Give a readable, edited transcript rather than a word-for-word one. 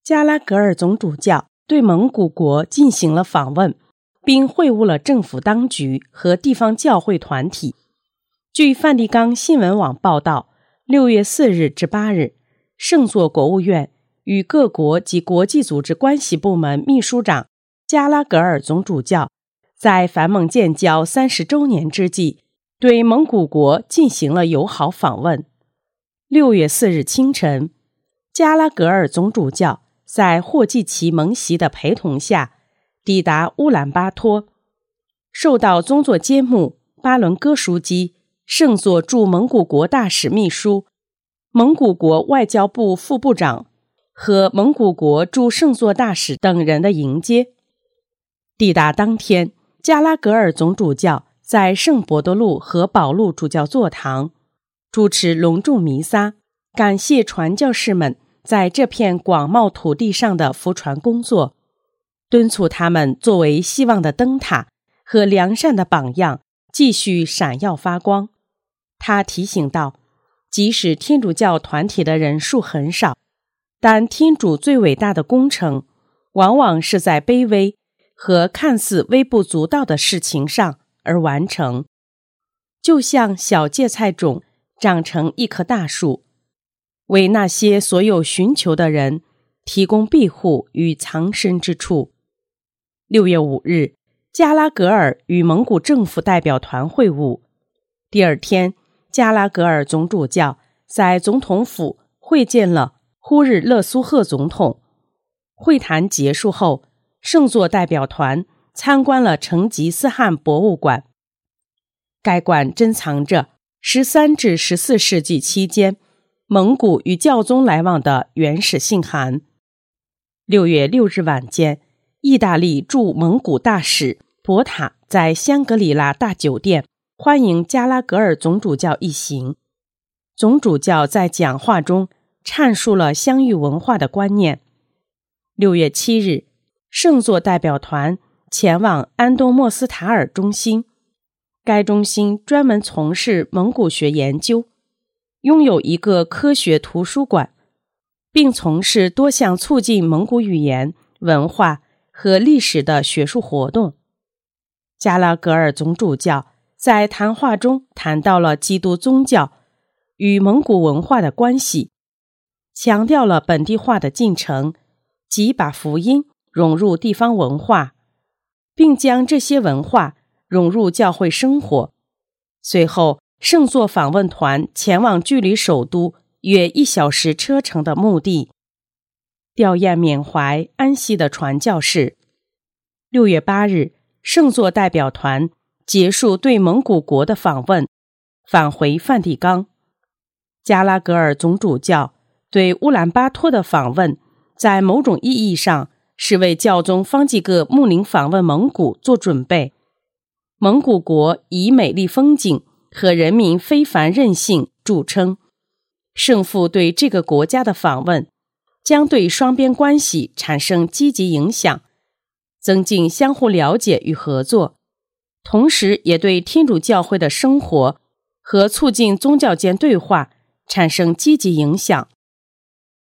加拉格尔总主教对蒙古国进行了访问，并会晤了政府当局和地方教会团体。据梵蒂冈新闻网报道，6月4日至8日，圣座国务院与各国及国际组织关系部门秘书长加拉格尔总主教在梵蒙建交30周年之际，对蒙古国进行了友好访问。6月4日清晨，加拉格尔总主教在霍季奇蒙席的陪同下抵达乌兰巴托，受到宗座监牧巴伦哥书记、圣座驻蒙古国大使秘书、蒙古国外交部副部长和蒙古国驻圣座大使等人的迎接。抵达当天，加拉格尔总主教在圣伯多禄和保禄主教座堂主持隆重弥撒，感谢传教士们在这片广袤土地上的福传工作，敦促他们作为希望的灯塔和良善的榜样继续闪耀发光。他提醒道，即使天主教团体的人数很少，但天主最伟大的工程往往是在卑微和看似微不足道的事情上而完成，就像小芥菜种长成一棵大树，为那些所有寻求的人提供庇护与藏身之处。6月5日，加拉格尔与蒙古政府代表团会晤。第二天，加拉格尔总主教在总统府会见了呼日勒苏赫总统。会谈结束后，圣座代表团参观了成吉思汗博物馆。该馆珍藏着13至14世纪期间蒙古与教宗来往的原始信函。6月6日晚间，意大利驻蒙古大使博塔在香格里拉大酒店欢迎加拉格尔总主教一行。总主教在讲话中阐述了相遇文化的观念。6月7日，圣座代表团前往安东莫斯塔尔中心，该中心专门从事蒙古学研究，拥有一个科学图书馆，并从事多项促进蒙古语言、文化和历史的学术活动。加拉格尔总主教在谈话中谈到了基督宗教与蒙古文化的关系，强调了本地化的进程，即把福音融入地方文化，并将这些文化融入教会生活。随后，圣座访问团前往距离首都约1小时车程的墓地，吊唁缅怀安息的传教士。6月8日，圣座代表团结束对蒙古国的访问，返回梵蒂冈。加拉格尔总主教对乌兰巴托的访问，在某种意义上是为教宗方济各牧灵访问蒙古做准备。蒙古国以美丽风景和人民非凡韧性著称，圣父对这个国家的访问将对双边关系产生积极影响，增进相互了解与合作，同时也对天主教会的生活和促进宗教间对话产生积极影响。